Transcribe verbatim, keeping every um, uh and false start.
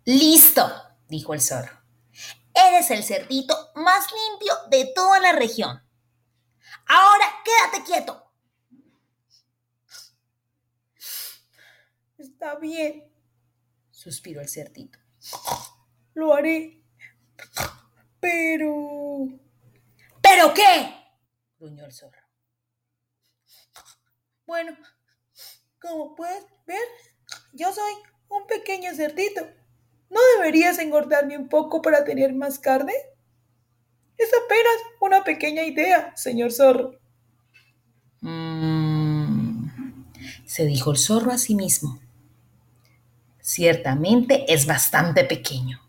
Listo, dijo el zorro. Eres el cerdito más limpio de toda la región. Ahora quédate quieto. Está bien, suspiró el cerdito. lo haré. Pero... ¿Pero qué? Gruñó el zorro. Bueno, como puedes ver, yo soy un pequeño cerdito. ¿No deberías engordarme un poco para tener más carne? Es apenas una pequeña idea, señor zorro. Mm, se dijo el zorro a sí mismo. Ciertamente es bastante pequeño.